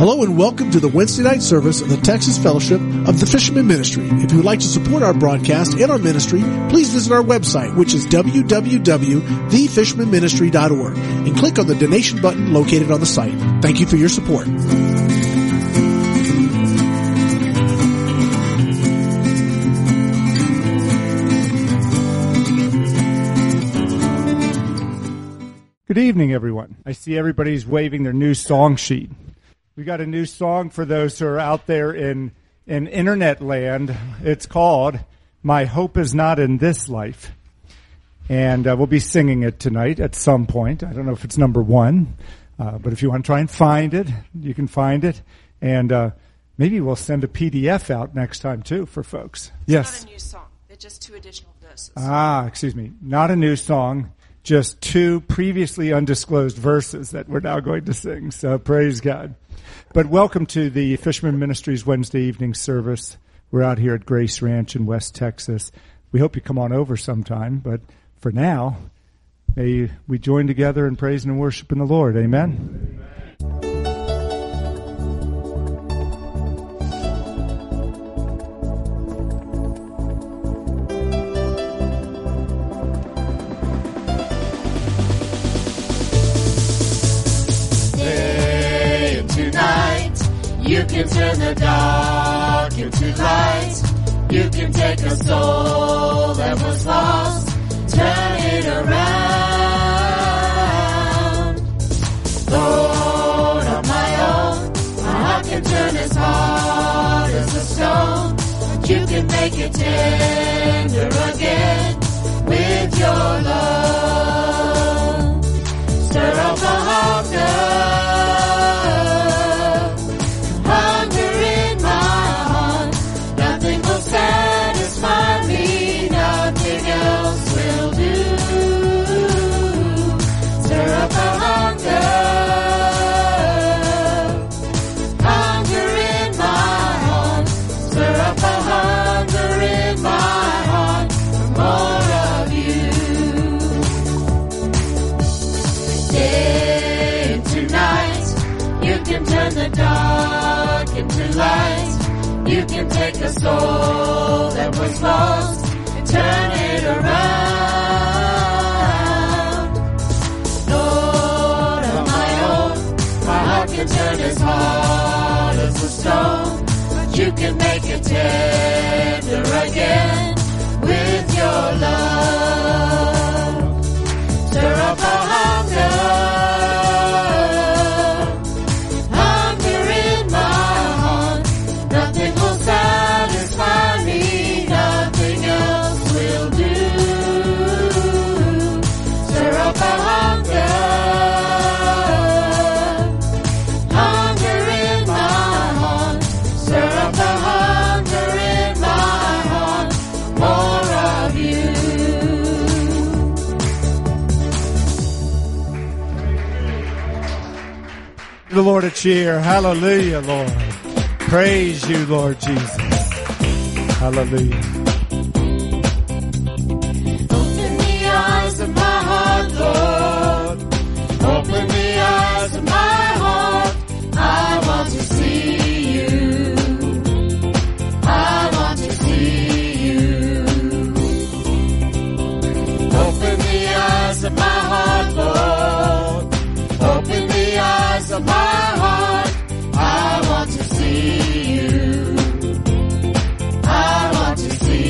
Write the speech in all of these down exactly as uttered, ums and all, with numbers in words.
Hello and welcome to the Wednesday night service of the Texas Fellowship of the Fisherman Ministry. If you would like to support our broadcast and our ministry, please visit our website, which is w w w dot the fisherman ministry dot org, and click on the donation button located on the site. Thank you for your support. Good evening, everyone. I see everybody's waving their new song sheet. We got a new song for those who are out there in, in internet land. It's called My Hope Is Not in This Life. And uh, we'll be singing it tonight at some point. I don't know if it's number one, uh, but if you want to try and find it, you can find it. And uh, maybe we'll send a P D F out next time, too, for folks. It's yes. not a new song. They're just two additional verses. Ah, excuse me. Not a new song. Just two previously undisclosed verses that we're now going to sing. So praise God. But welcome to the Fisherman Ministries Wednesday evening service. We're out here at Grace Ranch in West Texas. We hope you come on over sometime. But for now, may we join together in praise and worship in the Lord. Amen. Amen. You can turn the dark into light. You can take a soul that was lost, turn it around. Lord, on my own, my heart can turn as hard as a stone, but you can make it tender again with your love. Stir up a hunger. Satisfy me, nothing else will do. Stir up a hunger, hunger in my heart. Stir up a hunger in my heart for more of you. Day into night, you can turn the dark into light. You can take a soul that was lost and turn it around. Lord, on my own, my heart can turn as hard as a stone, but you can make it tender again with your love. Stir up a hunger. The Lord a cheer. Hallelujah, Lord. Praise you, Lord Jesus. Hallelujah. Open the eyes of my heart, Lord. Open the eyes of my heart. I want to see you. I want to see you. Open the eyes of my heart, Lord. Open the eyes of my heart. I want to see you. I want to see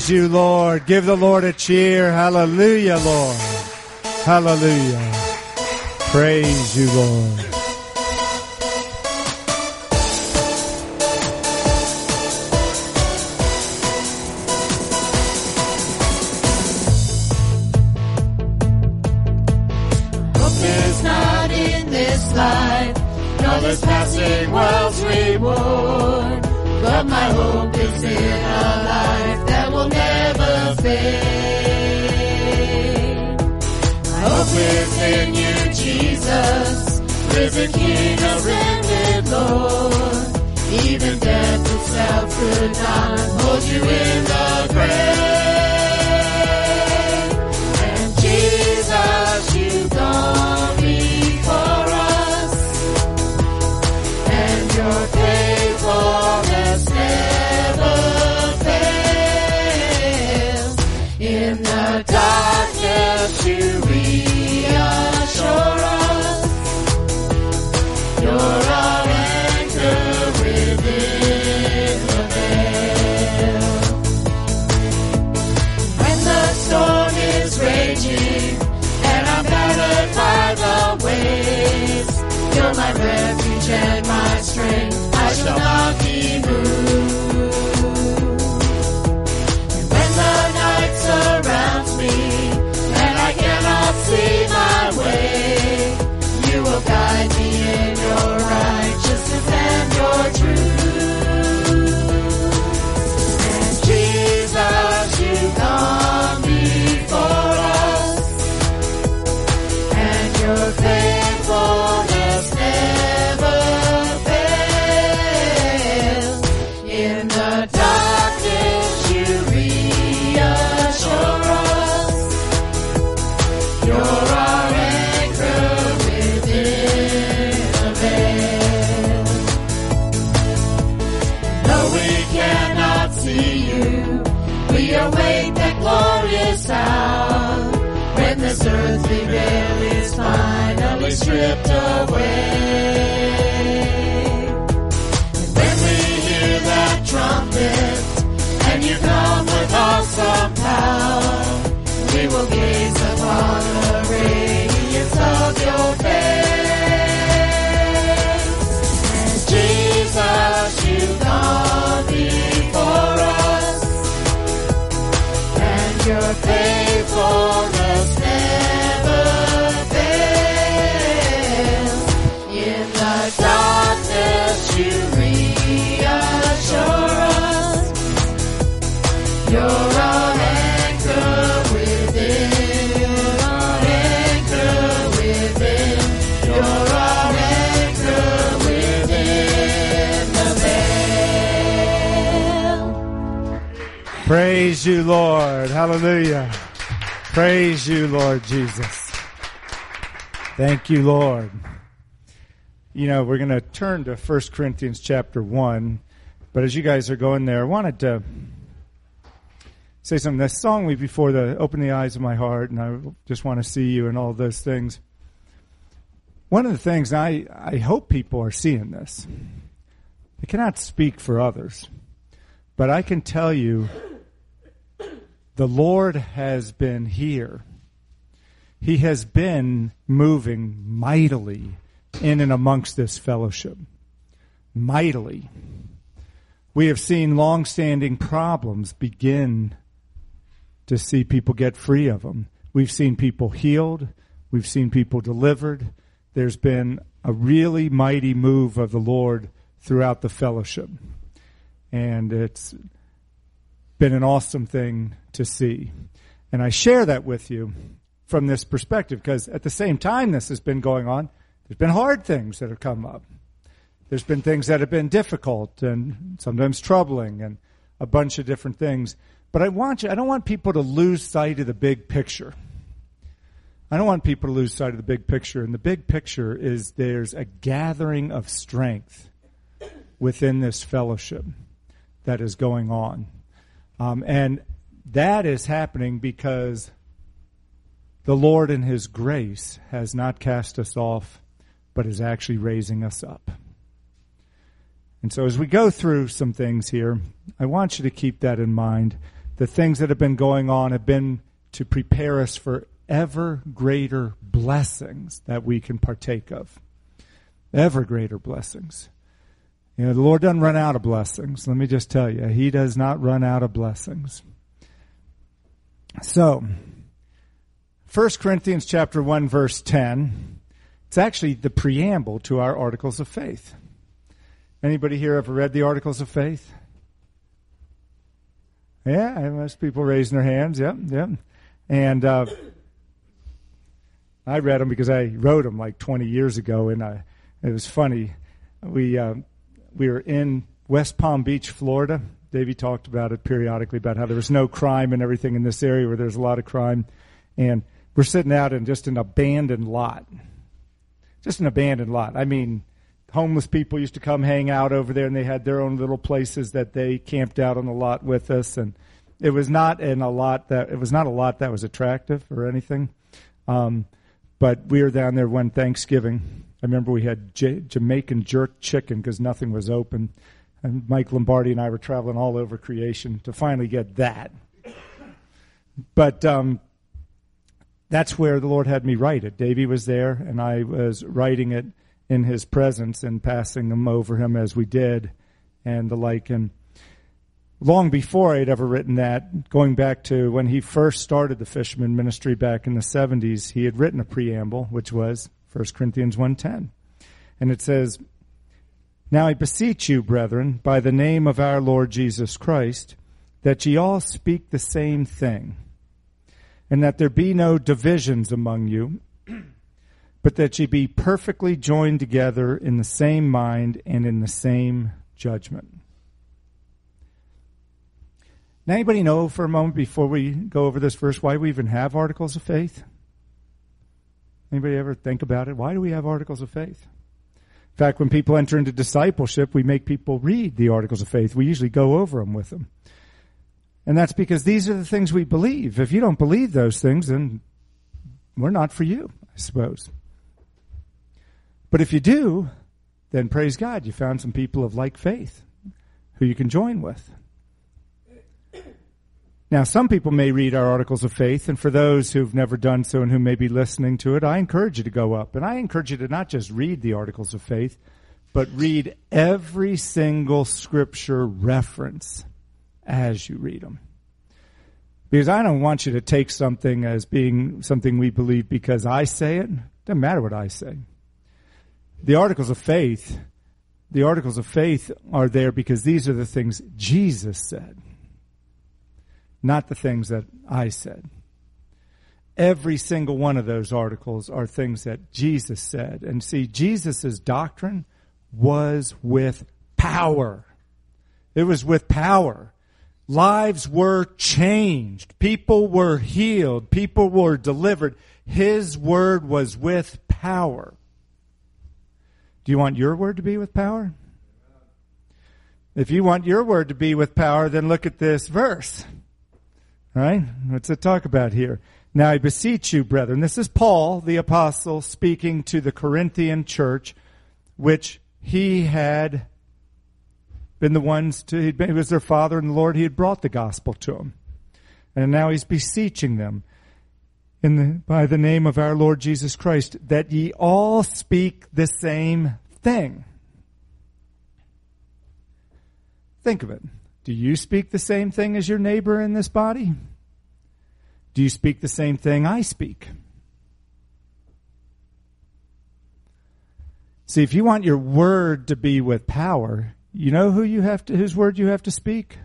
Praise you, Lord. Give the Lord a cheer. Hallelujah, Lord. Hallelujah. Praise you, Lord. Life, nor this passing world's reward, but my hope is in a life that will never fade. My hope is in you, Jesus, risen King, ascended Lord. Even death itself could not hold you in the grave. And Jesus, you've gone before us. Your faithfulness never fails. In the darkness you reassure us. You're our anchor within the veil. When the storm is raging and I'm battered by the waves, you're my refuge and my strength, I shall not be moved. And when the night surrounds me and I cannot see my way, you will guide me in your righteousness and your truth. And Jesus, you've gone before us, and your faithfulness never fails. In the darkness you reassure us. You're our anchor within the veil. Though we cannot see you, we await that glorious hour when this earthly veil is finally stripped away. And when we hear that trumpet and you come with awesome power, we will gaze upon the radiance of your face. And Jesus, you've gone before us, and your faithfulness never fails. In the darkness you reassure us. You're our anchor within, you're our anchor within, you're our anchor within the veil. Praise you, Lord. Hallelujah. Praise you, Lord Jesus. Thank you, Lord. You know, we're going to turn to First Corinthians chapter one, but as you guys are going there, I wanted to say something. This song we before the Open the Eyes of My Heart, and I just want to see you and all those things. One of the things, I, I hope people are seeing this. I cannot speak for others, but I can tell you the Lord has been here. He has been moving mightily in and amongst this fellowship. Mightily. We have seen long-standing problems begin to see people get free of them. We've seen people healed. We've seen people delivered. There's been a really mighty move of the Lord throughout the fellowship. And it's been an awesome thing to see. And I share that with you from this perspective because at the same time this has been going on, there's been hard things that have come up. There's been things that have been difficult and sometimes troubling and a bunch of different things. But I want you, I don't want people to lose sight of the big picture. I don't want people to lose sight of the big picture. And the big picture is there's a gathering of strength within this fellowship that is going on. Um, and that is happening because the Lord in His grace has not cast us off, but is actually raising us up. And so as we go through some things here, I want you to keep that in mind. the things that have been going on have been to prepare us for ever greater blessings that we can partake of. Ever greater blessings. You know, the Lord doesn't run out of blessings. Let me just tell you, He does not run out of blessings. So, First Corinthians chapter one, verse ten, it's actually the preamble to our Articles of Faith. Anybody here ever read the Articles of Faith? Yeah, most people raising their hands. Yep, yep. And uh, I read them because I wrote them like twenty years ago, and I, it was funny. We uh, we were in West Palm Beach, Florida. Davey talked about it periodically, about how there was no crime and everything in this area where there's a lot of crime. And we're sitting out in just an abandoned lot. Just an abandoned lot. I mean, homeless people used to come hang out over there, and they had their own little places that they camped out on the lot with us. And it was not in a lot that it was not a lot that was attractive or anything. Um, but we were down there one Thanksgiving. I remember we had J- Jamaican jerk chicken because nothing was open. And Mike Lombardi and I were traveling all over creation to finally get that. But um, that's where the Lord had me write it. Davey was there, and I was writing it in His presence and passing them over him as we did and the like. And long before I'd ever written that, going back to when he first started the Fisherman Ministry back in the seventies, he had written a preamble, which was First Corinthians one ten. And it says, "Now I beseech you, brethren, by the name of our Lord Jesus Christ, that ye all speak the same thing, and that there be no divisions among you, but that ye be perfectly joined together in the same mind and in the same judgment." Now, anybody know for a moment before we go over this verse why we even have articles of faith? Anybody ever think about it? Why do we have articles of faith? In fact, when people enter into discipleship, we make people read the articles of faith. We usually go over them with them. And that's because these are the things we believe. If you don't believe those things, then we're not for you, I suppose. But if you do, then praise God, you found some people of like faith who you can join with. Now, some people may read our articles of faith, and for those who've never done so and who may be listening to it, I encourage you to go up. And I encourage you to not just read the articles of faith, but read every single scripture reference as you read them. Because I don't want you to take something as being something we believe because I say it. Doesn't matter what I say. The articles of faith, the articles of faith are there because these are the things Jesus said, not the things that I said. Every single one of those articles are things that Jesus said. And see, Jesus' doctrine was with power. It was with power. Lives were changed. People were healed. People were delivered. His word was with power. Do you want your word to be with power? If you want your word to be with power, then look at this verse. All right? What's it talk about here? "Now I beseech you, brethren." This is Paul, the apostle, speaking to the Corinthian church, which he had been the ones to, he was their father in the Lord. He had brought the gospel to them. And now he's beseeching them in the, by the name of our Lord Jesus Christ, that ye all speak the same thing. Think of it. Do you speak the same thing as your neighbor in this body? Do you speak the same thing I speak? See, if you want your word to be with power, you know who you have to, whose word you have to speak?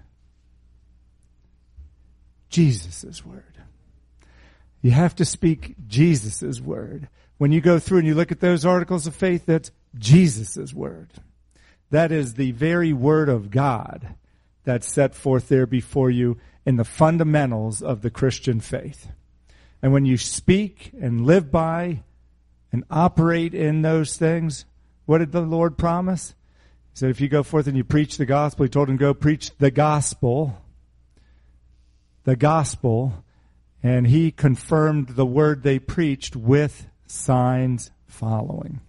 Jesus' word. You have to speak Jesus' word. When you go through and you look at those articles of faith, that's Jesus' word. That is the very word of God that's set forth there before you in the fundamentals of the Christian faith. And when you speak and live by and operate in those things, what did the Lord promise? He said, if you go forth and you preach the gospel, He told him, go preach the gospel. The gospel. And He confirmed the word they preached with signs following.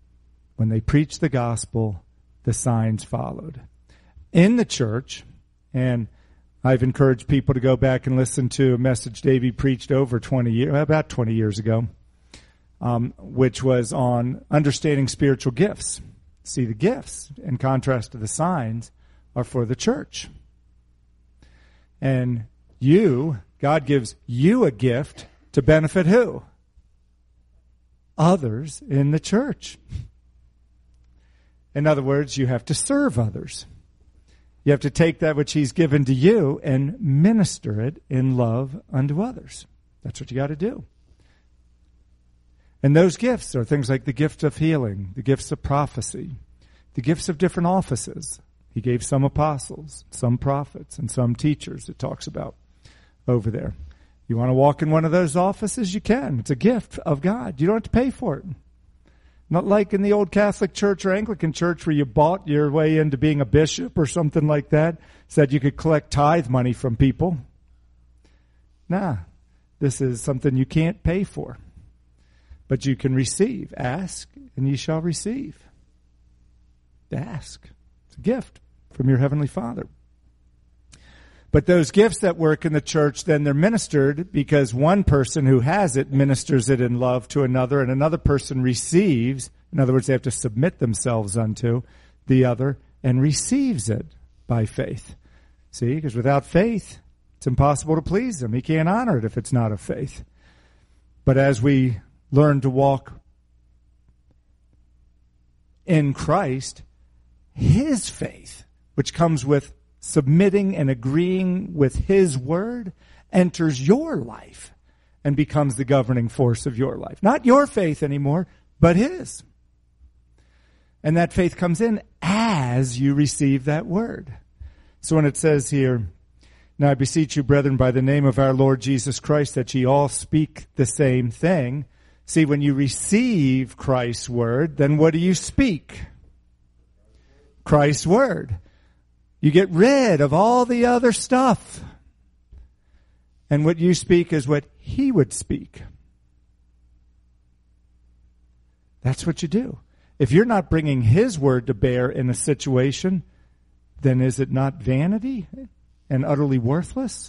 When they preached the gospel, the signs followed. In the church, And I've encouraged people to go back and listen to a message Davey preached over twenty years, about twenty years ago, um, which was on understanding spiritual gifts. See, the gifts, in contrast to the signs, are for the church. And you, God gives you a gift to benefit who? Others in the church. In other words, you have to serve others. You have to take that which he's given to you and minister it in love unto others. That's what you got to do. And those gifts are things like the gift of healing, the gifts of prophecy, the gifts of different offices. He gave some apostles, some prophets, and some teachers, it talks about over there. You want to walk in one of those offices? You can. It's a gift of God. You don't have to pay for it. Not like in the old Catholic Church or Anglican Church where you bought your way into being a bishop or something like that, said you could collect tithe money from people. Nah, this is something you can't pay for. But you can receive. Ask, and ye shall receive. Ask. It's a gift from your Heavenly Father. But those gifts that work in the church, then they're ministered because one person who has it ministers it in love to another, and another person receives. In other words, they have to submit themselves unto the other and receives it by faith. See, because without faith, it's impossible to please him. He can't honor it if it's not of faith. But as we learn to walk in Christ, his faith, which comes with submitting and agreeing with his word, enters your life and becomes the governing force of your life. Not your faith anymore, but his. And that faith comes in as you receive that word. So when it says here, now I beseech you, brethren, by the name of our Lord Jesus Christ, that ye all speak the same thing. See, when you receive Christ's word, then what do you speak? Christ's word. You get rid of all the other stuff. And what you speak is what he would speak. That's what you do. If you're not bringing his word to bear in a situation, then is it not vanity and utterly worthless?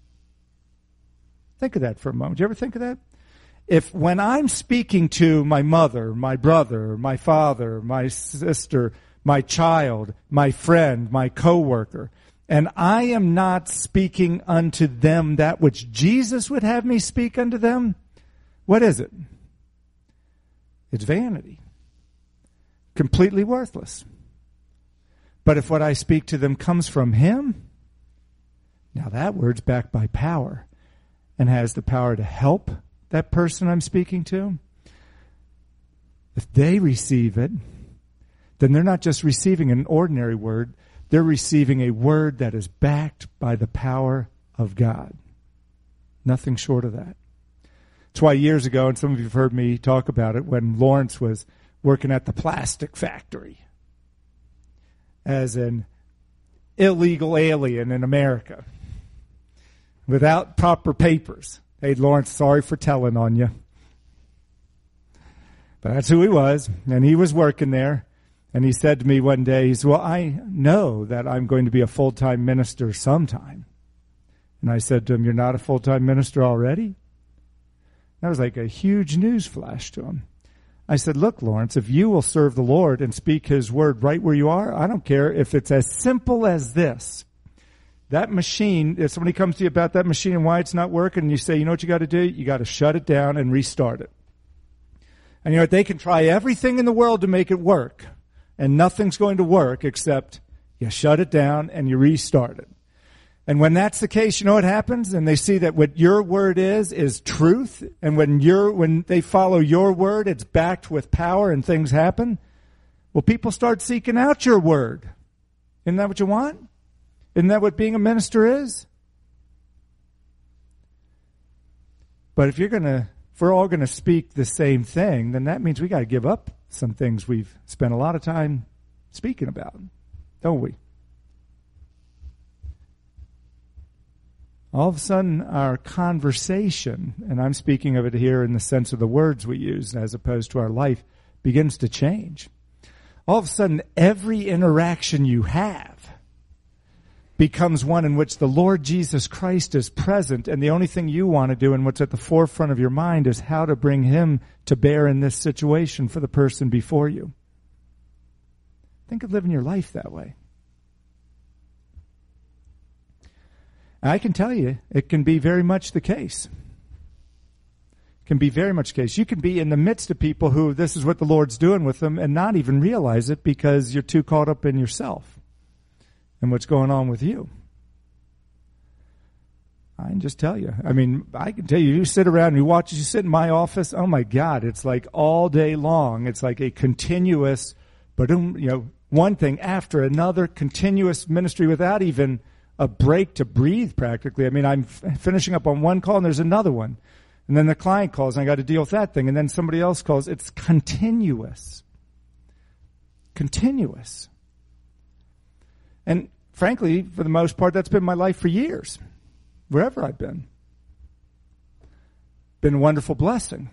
Think of that for a moment. Do you ever think of that? If when I'm speaking to my mother, my brother, my father, my sister, my child, my friend, my coworker, and I am not speaking unto them that which Jesus would have me speak unto them, what is it? It's vanity. Completely worthless. But if what I speak to them comes from him, now that word's backed by power and has the power to help that person I'm speaking to. If they receive it, then they're not just receiving an ordinary word, they're receiving a word that is backed by the power of God. Nothing short of that. That's why years ago, and some of you have heard me talk about it, when Lawrence was working at the plastic factory as an illegal alien in America without proper papers. Hey, Lawrence, sorry for telling on you. But that's who he was, and he was working there. And he said to me one day, he said, well, I know that I'm going to be a full-time minister sometime. And I said to him, you're not a full-time minister already? That was like a huge news flash to him. I said, look, Lawrence, if you will serve the Lord and speak his word right where you are, I don't care if it's as simple as this. That machine, if somebody comes to you about that machine and why it's not working, and you say, you know what you got to do? You got to shut it down and restart it. And you know what? They can try everything in the world to make it work. And nothing's going to work except you shut it down and you restart it. And when that's the case, you know what happens? And they see that what your word is, is truth. And when you're, when they follow your word, it's backed with power and things happen. Well, people start seeking out your word. Isn't that what you want? Isn't that what being a minister is? But if you're going to, if we're all going to speak the same thing, then that means we got to give up some things we've spent a lot of time speaking about, don't we? All of a sudden, our conversation, and I'm speaking of it here in the sense of the words we use as opposed to our life, begins to change. All of a sudden, every interaction you have becomes one in which the Lord Jesus Christ is present, and the only thing you want to do and what's at the forefront of your mind is how to bring him to bear in this situation for the person before you. Think of living your life that way. I can tell you, it can be very much the case. It can be very much the case. You can be in the midst of people who this is what the Lord's doing with them and not even realize it because you're too caught up in yourself and what's going on with you. I can just tell you. I mean, I can tell you, you sit around and you watch, you sit in my office, oh my God, it's like all day long. It's like a continuous, but you know, one thing after another, continuous ministry without even a break to breathe practically. I mean, I'm f- finishing up on one call and there's another one. And then the client calls and I got to deal with that thing. And then somebody else calls. It's continuous. Continuous. And frankly, for the most part, that's been my life for years. Wherever I've been. Been a wonderful blessing.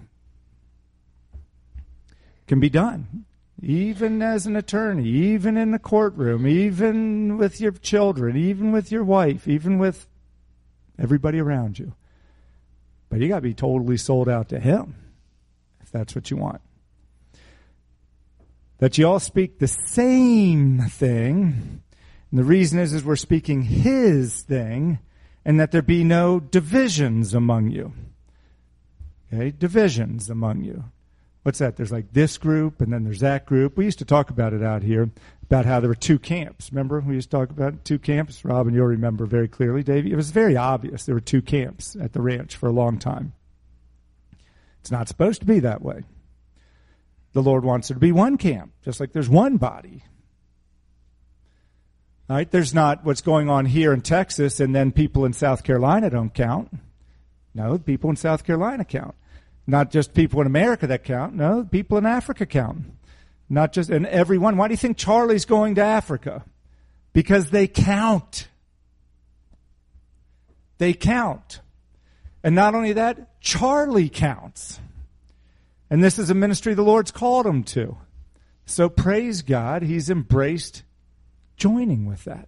Can be done. Even as an attorney, even in the courtroom, even with your children, even with your wife, even with everybody around you. But you got to be totally sold out to him, if that's what you want. That you all speak the same thing. And the reason is, is we're speaking his thing, and that there be no divisions among you. Okay, divisions among you. What's that? There's like this group, and then there's that group. We used to talk about it out here, about how there were two camps. Remember? We used to talk about two camps. Robin, you'll remember very clearly, Davey. It was very obvious there were two camps at the ranch for a long time. It's not supposed to be that way. The Lord wants there to be one camp, just like there's one body. All right? There's not what's going on here in Texas, and then people in South Carolina don't count. No, people in South Carolina count. Not just people in America that count. No, people in Africa count. Not just, and everyone. Why do you think Charlie's going to Africa? Because they count. They count. And not only that, Charlie counts. And this is a ministry the Lord's called him to. So praise God, he's embraced joining with that.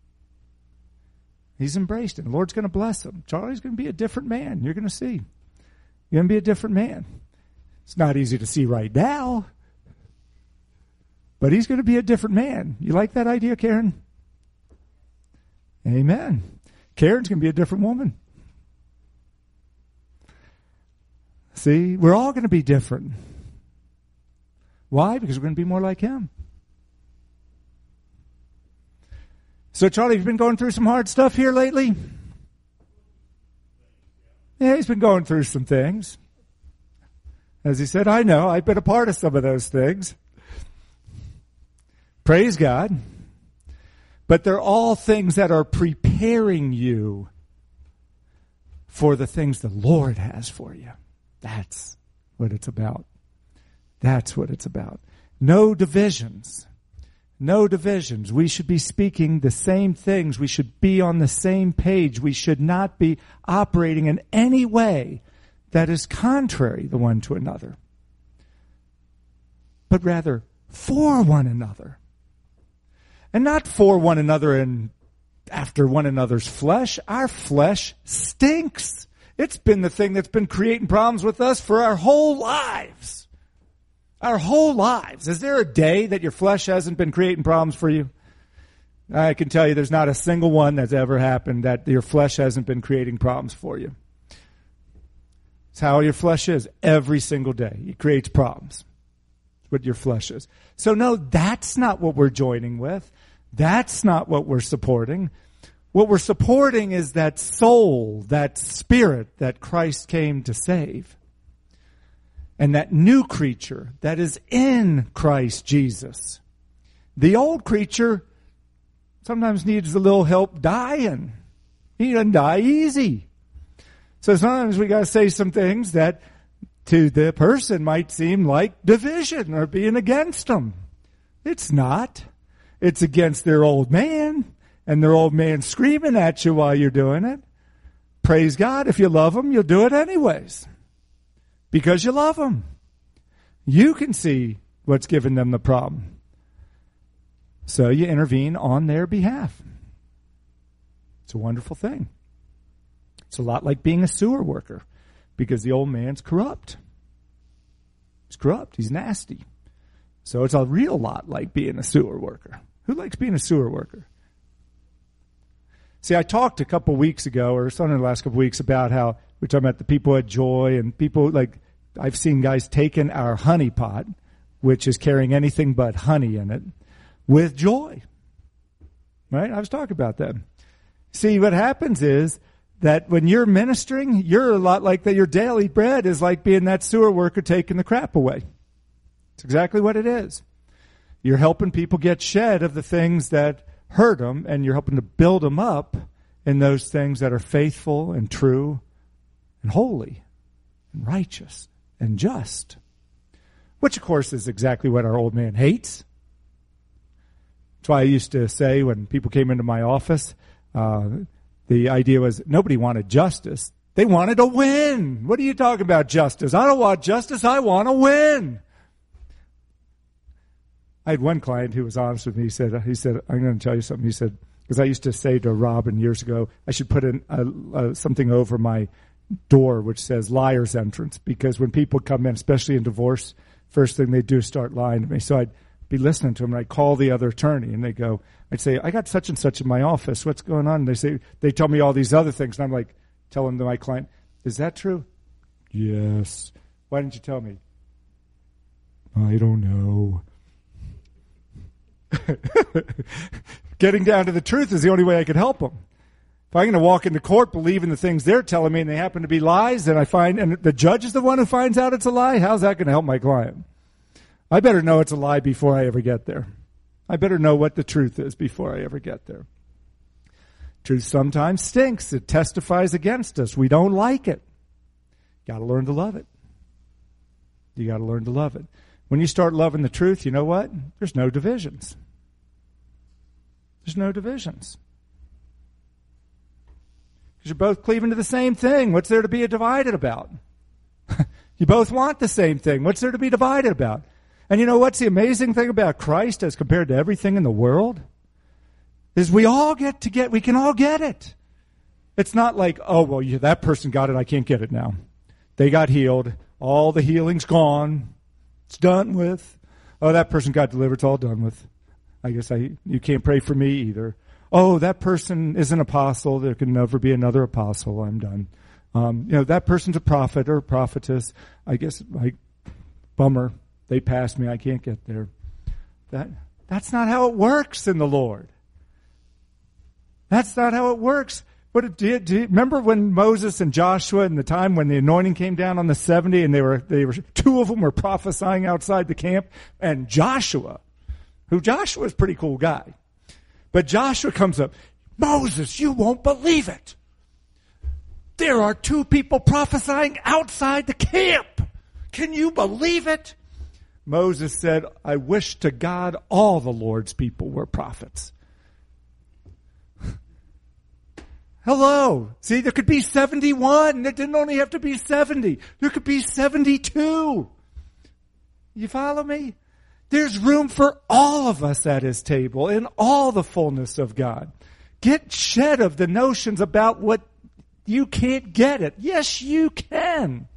He's embraced it. The Lord's going to bless him. Charlie's going to be a different man. You're going to see. You're going to be a different man. It's not easy to see right now, but he's going to be a different man. You like that idea, Karen? Amen. Karen's going to be a different woman. See, we're all going to be different. Why? Because we're going to be more like him. So, Charlie, have you been going through some hard stuff here lately? Yeah, he's been going through some things. As he said, I know, I've been a part of some of those things. Praise God. But they're all things that are preparing you for the things the Lord has for you. That's what it's about. That's what it's about. No divisions. No divisions. We should be speaking the same things. We should be on the same page. We should not be operating in any way that is contrary the one to another, but rather for one another. And not for one another and after one another's flesh. Our flesh stinks. It's been the thing that's been creating problems with us for our whole lives. Our whole lives. Is there a day that your flesh hasn't been creating problems for you? I can tell you there's not a single one that's ever happened that your flesh hasn't been creating problems for you. It's how your flesh is every single day. It creates problems. It's what your flesh is. So no, that's not what we're joining with. That's not what we're supporting. What we're supporting is that soul, that spirit that Christ came to save. And that new creature that is in Christ Jesus. The old creature sometimes needs a little help dying. He doesn't die easy. So sometimes we got to say some things that to the person might seem like division or being against them. It's not. It's against their old man, and their old man screaming at you while you're doing it. Praise God. If you love them, you'll do it anyways. Because you love them. You can see what's giving them the problem. So you intervene on their behalf. It's a wonderful thing. It's a lot like being a sewer worker because the old man's corrupt. He's corrupt. He's nasty. So it's a real lot like being a sewer worker. Who likes being a sewer worker? See, I talked a couple weeks ago, or something in the last couple weeks, about how we're talking about the people at Joy, and people like, I've seen guys taking our honey pot, which is carrying anything but honey in it, with joy. Right? I was talking about that. See, what happens is that when you're ministering, you're a lot like that. Your daily bread is like being that sewer worker taking the crap away. It's exactly what it is. You're helping people get shed of the things that hurt them, and you're helping to build them up in those things that are faithful and true and holy and righteous and just. Which, of course, is exactly what our old man hates. That's why I used to say when people came into my office, uh, the idea was nobody wanted justice. They wanted to win. What are you talking about, justice? I don't want justice. I want to win. I had one client who was honest with me. He said, he said, I'm going to tell you something. He said, because I used to say to Robin years ago, I should put in a, a, something over my door which says liar's entrance, because when people come in, especially in divorce, first thing they do is start lying to me. So I'd be listening to them, and I'd call the other attorney, and they go, I'd say, I got such and such in my office. What's going on? And they say, they tell me all these other things, and I'm like, telling to my client, is that true? Yes. Why didn't you tell me? I don't know. Getting down to the truth is the only way I could help them. If I'm going to walk into court believing the things they're telling me and they happen to be lies, and I find, and the judge is the one who finds out it's a lie, how's that going to help my client? I better know it's a lie before I ever get there. I better know what the truth is before I ever get there. Truth sometimes stinks. It testifies against us. We don't like it. You got to learn to love it. You got to learn to love it. When you start loving the truth, you know what? There's no divisions. There's no divisions. Because you're both cleaving to the same thing. What's there to be divided about? You both want the same thing. What's there to be divided about? And you know what's the amazing thing about Christ as compared to everything in the world? Is we all get to get, we can all get it. It's not like, oh, well, yeah, that person got it, I can't get it now. They got healed. All the healing's gone. It's done with. Oh, that person got delivered. It's all done with. I guess I you can't pray for me either. Oh, that person is an apostle. There can never be another apostle. I'm done. Um, you know, that person's a prophet or a prophetess. I guess, like, bummer. They passed me. I can't get there. That That's not how it works in the Lord. That's not how it works. But it did. Do you remember when Moses and Joshua, and the time when the anointing came down on the seventy, and they were they were two of them were prophesying outside the camp, and Joshua, who Joshua is a pretty cool guy, but Joshua comes up, Moses, you won't believe it. There are two people prophesying outside the camp. Can you believe it? Moses said, I wish to God all the Lord's people were prophets. Hello. See, there could be seventy-one. There didn't only have to be seventy. There could be seventy-two. You follow me? There's room for all of us at his table in all the fullness of God. Get shed of the notions about what you can't get it. Yes, you can.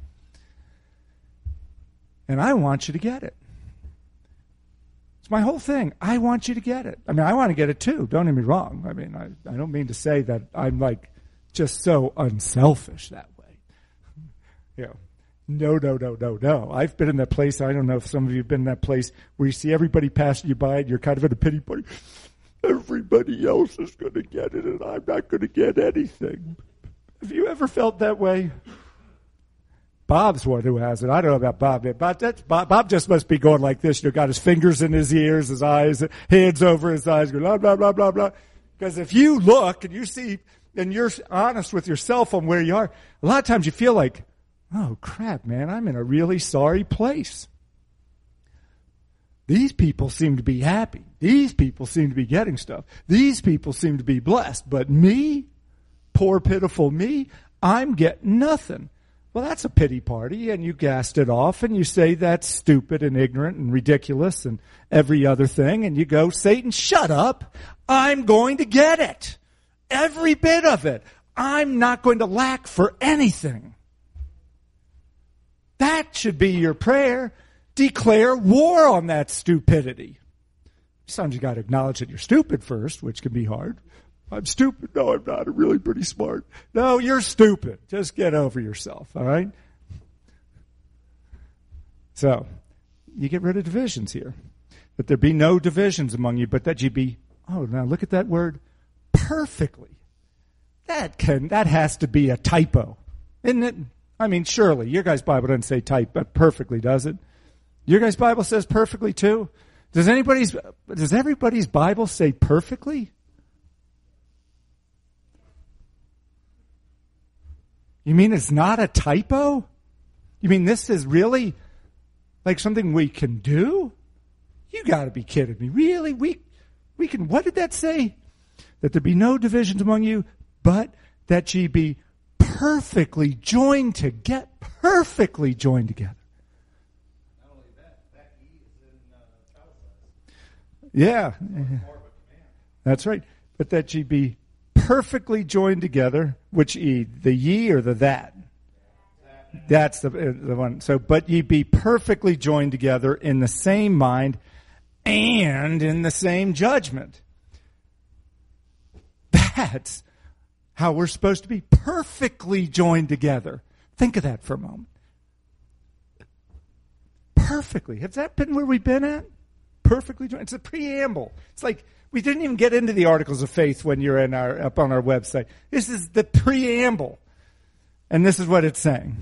And I want you to get it. It's my whole thing. I want you to get it. I mean, I want to get it too. Don't get me wrong. I mean, I, I don't mean to say that I'm like just so unselfish that way. You know, no, no, no, no, no. I've been in that place. I don't know if some of you have been in that place where you see everybody passing you by and you're kind of in a pity party. Everybody else is going to get it and I'm not going to get anything. Have you ever felt that way? Bob's one who has it. I don't know about Bob. Bob, that's, Bob, Bob just must be going like this. You know, got his fingers in his ears, his eyes, hands over his eyes, going blah, blah, blah, blah, blah. Because if you look and you see, and you're honest with yourself on where you are, a lot of times you feel like, oh, crap, man, I'm in a really sorry place. These people seem to be happy. These people seem to be getting stuff. These people seem to be blessed. But me, poor, pitiful me, I'm getting nothing. Well, that's a pity party, and you gassed it off, and you say that's stupid and ignorant and ridiculous and every other thing, and you go, Satan, shut up. I'm going to get it. every bit of it. I'm not going to lack for anything. That should be your prayer. Declare war on that stupidity. Sometimes you got to acknowledge that you're stupid first, which can be hard. I'm stupid. No, I'm not. I'm really pretty smart. No, you're stupid. Just get over yourself, all right? So, you get rid of divisions here. That there be no divisions among you, but that you be, oh, now look at that word, perfectly. That can, that has to be a typo, isn't it? I mean, surely, your guys' Bible doesn't say type, but perfectly, does it? Your guys' Bible says perfectly too? Does anybody's, does everybody's Bible say perfectly? You mean it's not a typo? You mean this is really like something we can do? You got to be kidding me. Really? We we can, what did that say? That there be no divisions among you, but that ye be perfectly joined together. Perfectly joined together. Not only that, that E is in uh, italicized. Yeah. More of a command. That's right. But that ye be perfectly joined together. Which E? The ye or the that? That's the, the one. So, but ye be perfectly joined together in the same mind and in the same judgment. That's how we're supposed to be, perfectly joined together. Think of that for a moment. Perfectly. Has that been where we've been at? Perfectly joined. It's a preamble. It's like we didn't even get into the articles of faith when you're in our up on our website. This is the preamble. And this is what it's saying.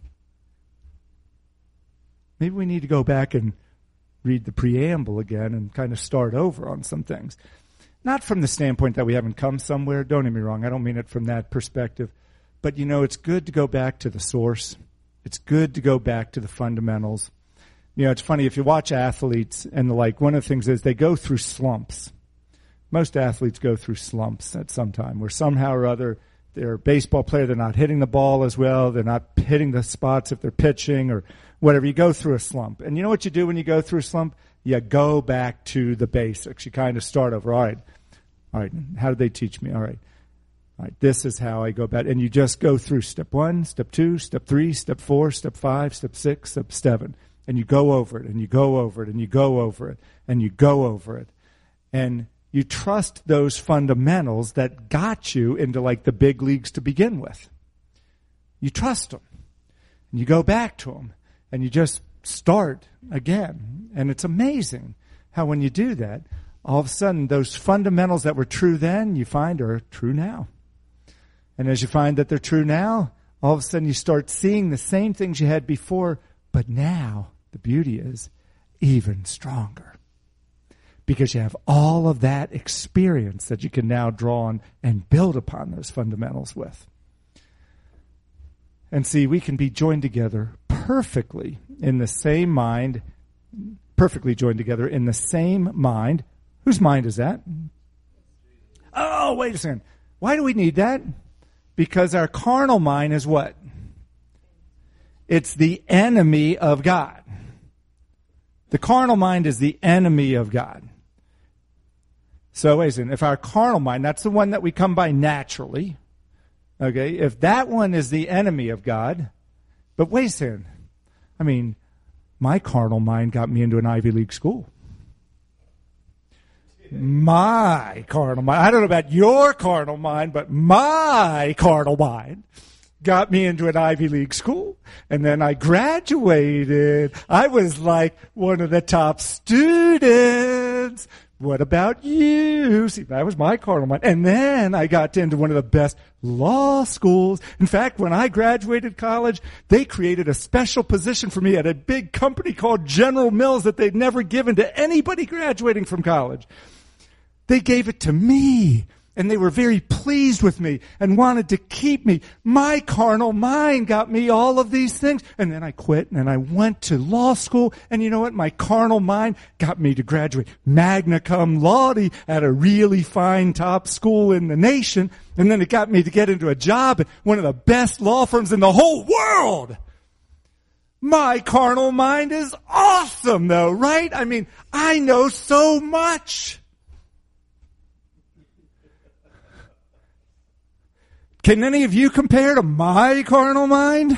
Maybe we need to go back and read the preamble again and kind of start over on some things. Not from the standpoint that we haven't come somewhere. Don't get me wrong. I don't mean it from that perspective. But, you know, it's good to go back to the source. It's good to go back to the fundamentals. You know, it's funny, if you watch athletes and the like, one of the things is they go through slumps. Most athletes go through slumps at some time where somehow or other they're a baseball player, they're not hitting the ball as well, they're not hitting the spots if they're pitching or whatever. You go through a slump. And you know what you do when you go through a slump? You go back to the basics. You kind of start over. All right. All right. How did they teach me? All right. All right. This is how I go back. And you just go through step one, step two, step three, step four, step five, step six, step seven. And you go over it and you go over it and you go over it and you go over it. And you trust those fundamentals that got you into like the big leagues to begin with. You trust them. And you go back to them. And you just start again. And it's amazing how when you do that, all of a sudden those fundamentals that were true then, you find are true now. And as you find that they're true now, all of a sudden you start seeing the same things you had before, but now the beauty is even stronger. Because you have all of that experience that you can now draw on and build upon those fundamentals with. And see, we can be joined together perfectly in the same mind, perfectly joined together in the same mind. Whose mind is that? Oh, wait a second. Why do we need that? Because our carnal mind is what? It's the enemy of God. The carnal mind is the enemy of God. So, wait a second. If our carnal mind, that's the one that we come by naturally, okay, if that one is the enemy of God, but wait a second. I mean, my carnal mind got me into an Ivy League school. My carnal mind, I don't know about your carnal mind, but my carnal mind got me into an Ivy League school. And then I graduated. I was like one of the top students. What about you? See, that was my carnal mind. And then I got into one of the best law schools. In fact, when I graduated college, they created a special position for me at a big company called General Mills that they'd never given to anybody graduating from college. They gave it to me. And they were very pleased with me and wanted to keep me. My carnal mind got me all of these things. And then I quit and I went to law school. And you know what? My carnal mind got me to graduate magna cum laude at a really fine top school in the nation. And then it got me to get into a job at one of the best law firms in the whole world. My carnal mind is awesome though, right? I mean, I know so much. Can any of you compare to my carnal mind?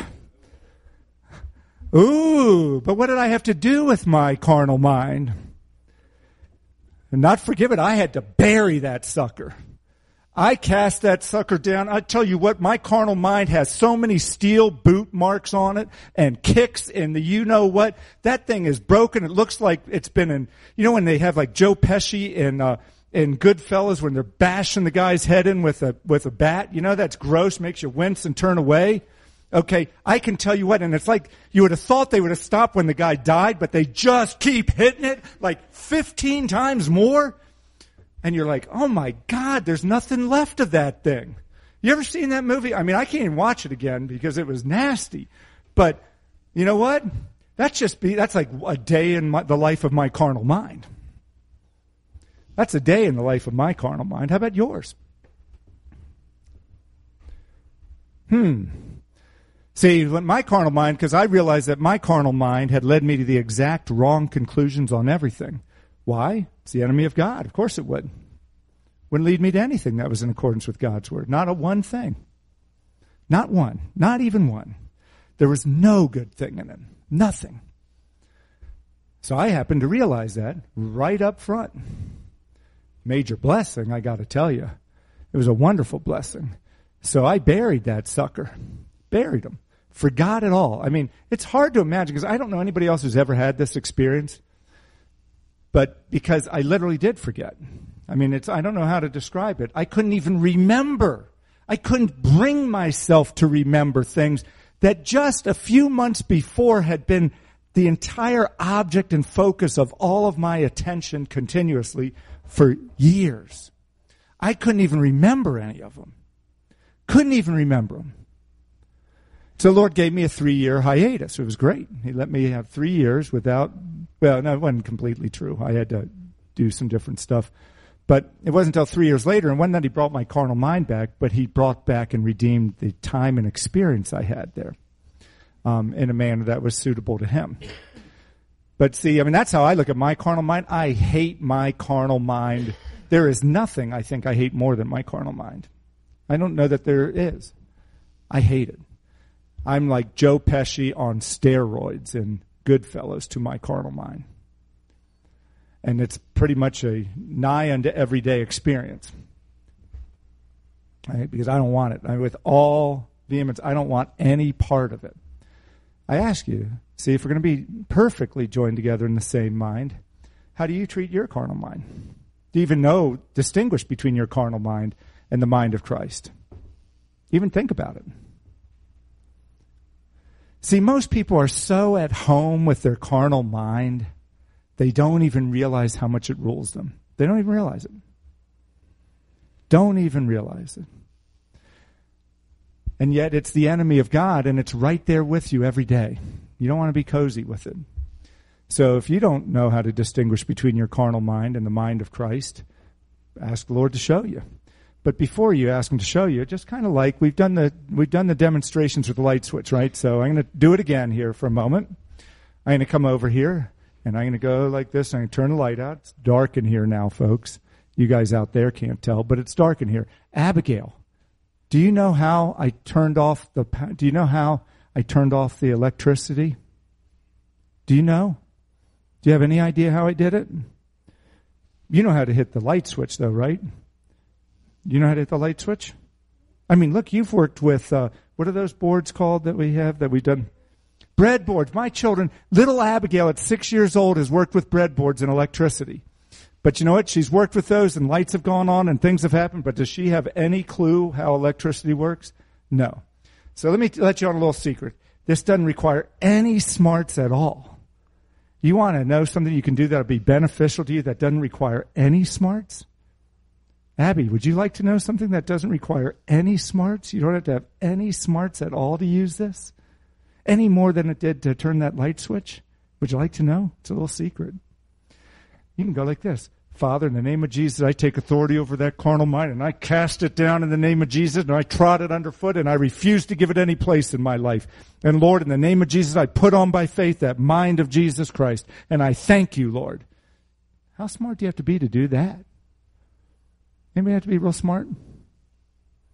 Ooh, but what did I have to do with my carnal mind? And not forgive it, I had to bury that sucker. I cast that sucker down. I tell you what, my carnal mind has so many steel boot marks on it and kicks and the you know what. That thing is broken. It looks like it's been in, you know when they have like Joe Pesci in, uh, in Goodfellas when they're bashing the guy's head in with a, with a bat? You know, that's gross, makes you wince and turn away. Okay, I can tell you what, and it's like you would have thought they would have stopped when the guy died, but they just keep hitting it like fifteen times more. And you're like, oh my God, there's nothing left of that thing. You ever seen that movie? I mean, I can't even watch it again because it was nasty. But you know what? That's just be, that's like a day in my, the life of my carnal mind. That's a day in the life of my carnal mind. How about yours? Hmm. See, when my carnal mind, because I realized that my carnal mind had led me to the exact wrong conclusions on everything. Why? It's the enemy of God. Of course it would. Wouldn't lead me to anything that was in accordance with God's word. Not a one thing. Not one. Not even one. There was no good thing in it. Nothing. So I happened to realize that right up front. Major blessing, I got to tell you. It was a wonderful blessing. So I buried that sucker. Buried him. Forgot it all. I mean, it's hard to imagine because I don't know anybody else who's ever had this experience. But because I literally did forget. I mean, it's, I don't know how to describe it. I couldn't even remember. I couldn't bring myself to remember things that just a few months before had been the entire object and focus of all of my attention continuously for years. I couldn't even remember any of them. Couldn't even remember them. So the Lord gave me a three-year hiatus. It was great. He let me have three years without, well, no, it wasn't completely true. I had to do some different stuff. But it wasn't until three years later, and one that he brought my carnal mind back, but he brought back and redeemed the time and experience I had there um, in a manner that was suitable to him. But see, I mean, that's how I look at my carnal mind. I hate my carnal mind. There is nothing I think I hate more than my carnal mind. I don't know that there is. I hate it. I'm like Joe Pesci on steroids in Goodfellas to my carnal mind. And it's pretty much a nigh unto everyday experience. Right? Because I don't want it. I, with all vehemence, I don't want any part of it. I ask you, see, if we're going to be perfectly joined together in the same mind, how do you treat your carnal mind? Do you even know, distinguish between your carnal mind and the mind of Christ? Even think about it. See, most people are so at home with their carnal mind, they don't even realize how much it rules them. They don't even realize it. Don't even realize it. And yet it's the enemy of God, and it's right there with you every day. You don't want to be cozy with it. So if you don't know how to distinguish between your carnal mind and the mind of Christ, ask the Lord to show you. But before you ask him to show you, just kind of like we've done the we've done the demonstrations with the light switch, right? So I'm going to do it again here for a moment. I'm going to come over here, and I'm going to go like this. I'm going to turn the light out. It's dark in here now, folks. You guys out there can't tell, but it's dark in here. Abigail, do you know how I turned off the? Do you know how I turned off the electricity? Do you know? Do you have any idea how I did it? You know how to hit the light switch, though, right? You know how to hit the light switch? I mean, look, you've worked with, uh, what are those boards called that we have, that we've done? Breadboards. My children, little Abigail at six years old has worked with breadboards and electricity. But you know what? She's worked with those and lights have gone on and things have happened, but does she have any clue how electricity works? No. So let me t- let you on a little secret. This doesn't require any smarts at all. You want to know something you can do that will be beneficial to you that doesn't require any smarts? Abby, would you like to know something that doesn't require any smarts? You don't have to have any smarts at all to use this? Any more than it did to turn that light switch? Would you like to know? It's a little secret. You can go like this. Father, in the name of Jesus, I take authority over that carnal mind, and I cast it down in the name of Jesus, and I trod it underfoot, and I refuse to give it any place in my life. And Lord, in the name of Jesus, I put on by faith that mind of Jesus Christ, and I thank you, Lord. How smart do you have to be to do that? Anybody have to be real smart?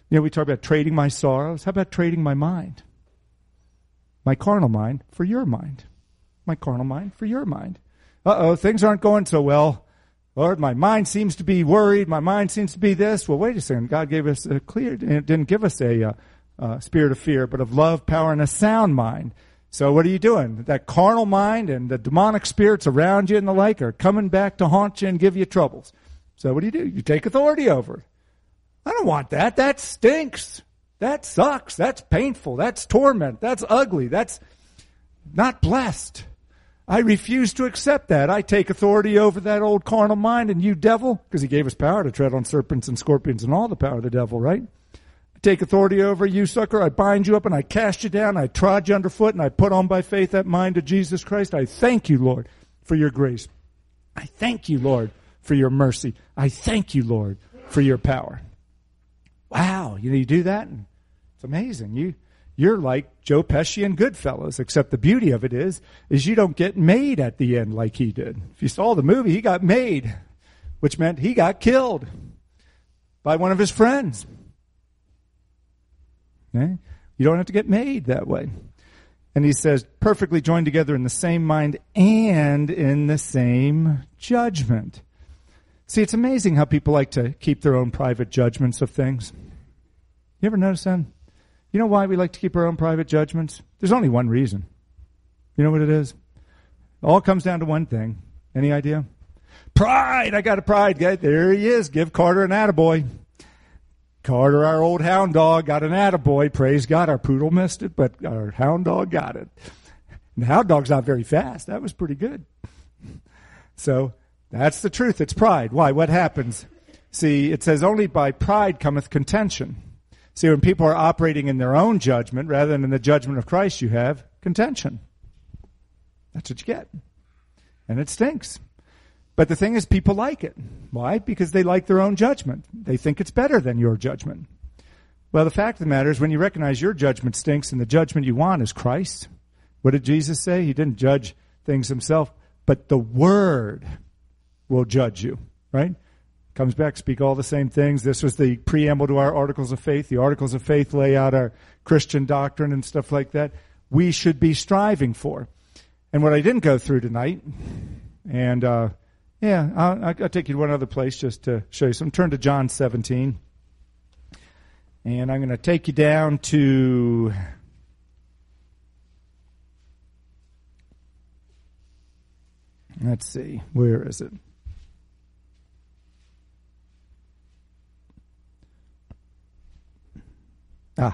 You know, we talk about trading my sorrows. How about trading my mind? My carnal mind for your mind. My carnal mind for your mind. Uh-oh, things aren't going so well. Lord, my mind seems to be worried. My mind seems to be this. Well, wait a second. God gave us a clear, didn't give us a uh, uh, spirit of fear, but of love, power, and a sound mind. So what are you doing? That carnal mind and the demonic spirits around you and the like are coming back to haunt you and give you troubles. So what do you do? You take authority over it. I don't want that. That stinks. That sucks. That's painful. That's torment. That's ugly. That's not blessed. I refuse to accept that. I take authority over that old carnal mind, and you devil, because he gave us power to tread on serpents and scorpions and all the power of the devil, right? I take authority over you, sucker. I bind you up and I cast you down. I trod you underfoot and I put on by faith that mind of Jesus Christ. I thank you, Lord, for your grace. I thank you, Lord, for your mercy. I thank you, Lord, for your power. Wow, you know, you do that, and it's amazing. You, you're like Joe Pesci in Goodfellas, except the beauty of it is, is you don't get made at the end like he did. If you saw the movie, he got made, which meant he got killed by one of his friends. Okay? You don't have to get made that way. And he says, perfectly joined together in the same mind and in the same judgment. See, it's amazing how people like to keep their own private judgments of things. You ever notice that? You know why we like to keep our own private judgments? There's only one reason. You know what it is? It all comes down to one thing. Any idea? Pride! I got a pride guy. There he is. Give Carter an attaboy. Carter, our old hound dog, got an attaboy. Praise God. Our poodle missed it, but our hound dog got it. And the hound dog's not very fast. That was pretty good. So that's the truth. It's pride. Why? What happens? See, it says only by pride cometh contention. See, when people are operating in their own judgment rather than in the judgment of Christ, you have contention. That's what you get. And it stinks. But the thing is, people like it. Why? Because they like their own judgment. They think it's better than your judgment. Well, the fact of the matter is, when you recognize your judgment stinks and the judgment you want is Christ, what did Jesus say? He didn't judge things himself, but the Word will judge you, right? Comes back, speak all the same things. This was the preamble to our Articles of Faith. The Articles of Faith lay out our Christian doctrine and stuff like that. We should be striving for. And what I didn't go through tonight, and uh, yeah, I'll, I'll take you to one other place just to show you some. Turn to John seventeen. And I'm going to take you down to let's see, where is it? Ah.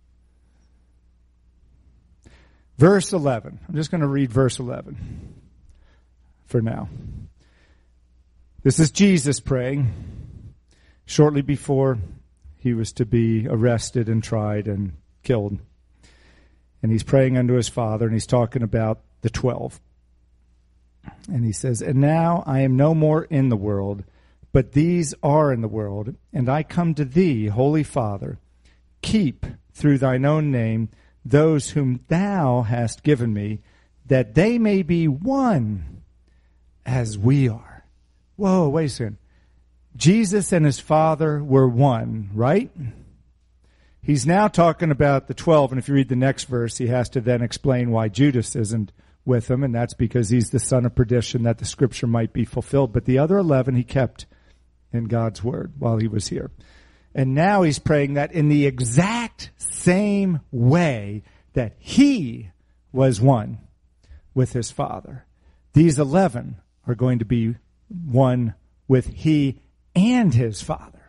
Verse eleven. I'm just going to read verse eleven for now. This is Jesus praying shortly before he was to be arrested and tried and killed. And he's praying unto his Father, and he's talking about the twelve. And he says, and now I am no more in the world, but these are in the world, and I come to thee, Holy Father. Keep through thine own name those whom thou hast given me, that they may be one as we are. Whoa, wait a second. Jesus and his Father were one, right? He's now talking about the twelve, and if you read the next verse, he has to then explain why Judas isn't with him, and that's because he's the son of perdition, that the scripture might be fulfilled. But the other eleven he kept in God's word while he was here. And now he's praying that in the exact same way that he was one with his Father, these eleven are going to be one with he and his Father.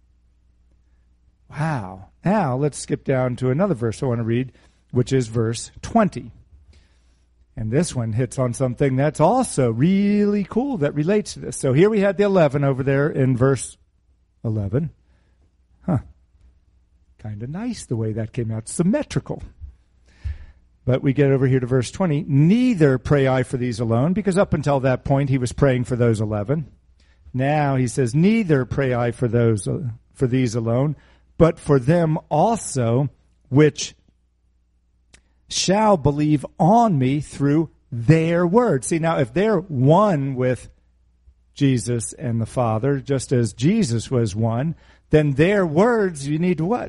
Wow. Now let's skip down to another verse I want to read, which is verse twenty. And this one hits on something that's also really cool that relates to this. So here we had the eleven over there in verse eleven. Huh. Kind of nice the way that came out. Symmetrical. But we get over here to verse twenty. Neither pray I for these alone, because up until that point he was praying for those eleven. Now he says, neither pray I for those uh, for these alone, but for them also which shall believe on me through their word. See, now if they're one with Jesus and the Father, just as Jesus was one, then their words, you need to what?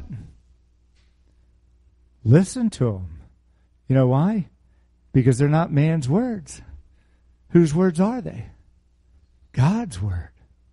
Listen to them. You know why? Because they're not man's words. Whose words are they? God's word.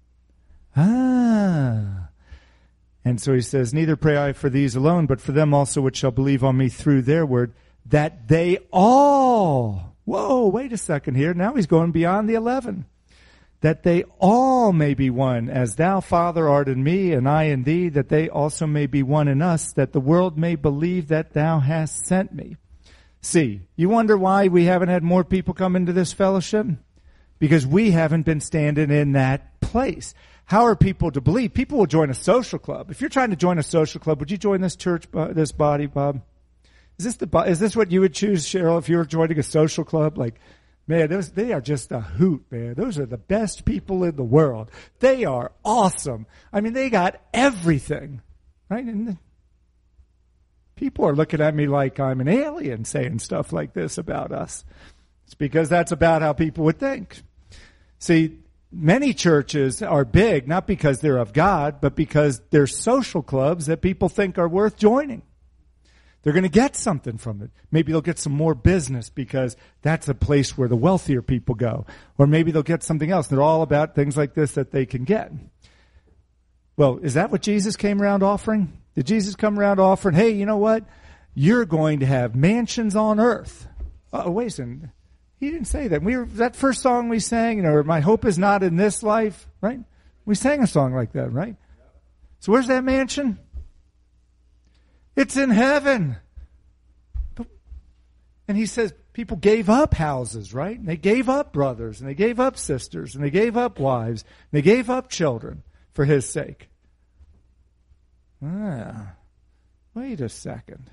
Ah. And so he says, neither pray I for these alone, but for them also which shall believe on me through their word, that they all, whoa, wait a second here. Now he's going beyond the eleven. That they all may be one, as thou, Father, art in me, and I in thee, that they also may be one in us, that the world may believe that thou hast sent me. See, you wonder why we haven't had more people come into this fellowship? Because we haven't been standing in that place. How are people to believe? People will join a social club. If you're trying to join a social club, would you join this church, uh, this body, Bob? Is this the is this what you would choose, Cheryl, if you were joining a social club? Like, man, those, they are just a hoot, man. Those are the best people in the world. They are awesome. I mean, they got everything, right? And the, people are looking at me like I'm an alien saying stuff like this about us. It's because that's about how people would think. See, many churches are big, not because they're of God, but because they're social clubs that people think are worth joining. They're going to get something from it. Maybe they'll get some more business because that's a place where the wealthier people go. Or maybe they'll get something else. They're all about things like this that they can get. Well, is that what Jesus came around offering? Did Jesus come around offering, hey, you know what? You're going to have mansions on earth. Oh, wait a second. He didn't say that. We were, that first song we sang, you know, my hope is not in this life, right? We sang a song like that, right? So where's that mansion? It's in heaven. And he says people gave up houses, right? And they gave up brothers, and they gave up sisters, and they gave up wives, and they gave up children for his sake. Ah, wait a second.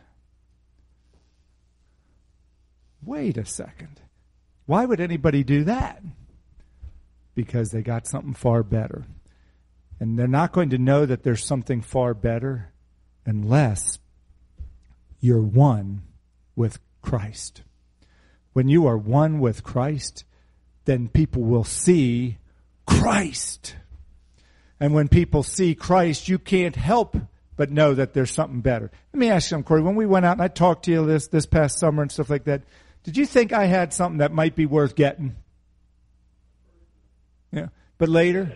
Wait a second. Why would anybody do that? Because they got something far better. And they're not going to know that there's something far better unless you're one with Christ. When you are one with Christ, then people will see Christ. And when people see Christ, you can't help but know that there's something better. Let me ask you something, Corey. When we went out and I talked to you this, this past summer and stuff like that, did you think I had something that might be worth getting? Yeah. But later,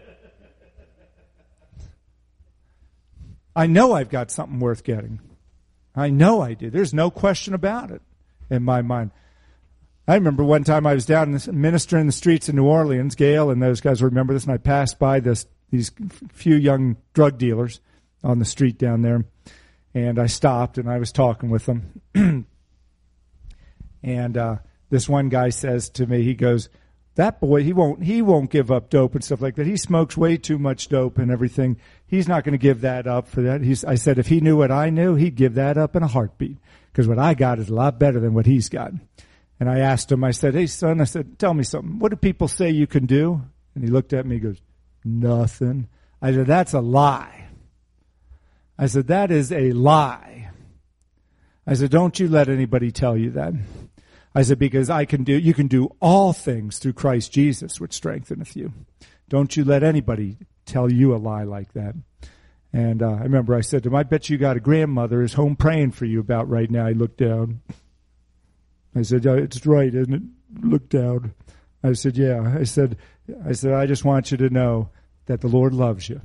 I know I've got something worth getting. I know I do. There's no question about it in my mind. I remember one time I was down ministering in the streets in New Orleans. Gail and those guys remember this, and I passed by this these few young drug dealers on the street down there, and I stopped and I was talking with them. And uh, this one guy says to me, he goes, "That boy, he won't he won't give up dope and stuff like that. He smokes way too much dope and everything. He's not going to give that up for that." He's, I said, if he knew what I knew, he'd give that up in a heartbeat, because what I got is a lot better than what he's got. And I asked him, I said, "Hey, son," I said, "tell me something. What do people say you can do?" And he looked at me and goes, "Nothing." I said, "That's a lie." I said, "That is a lie." I said, "Don't you let anybody tell you that." I said, because I can do, you can do all things through Christ Jesus, which strengtheneth you. Don't you let anybody tell you a lie like that. And uh, I remember I said to him, "I bet you got a grandmother is home praying for you about right now." He looked down. I said, "Yeah, it's right, isn't it?" Look down. I said, "Yeah." I said, I said, "I just want you to know that the Lord loves you.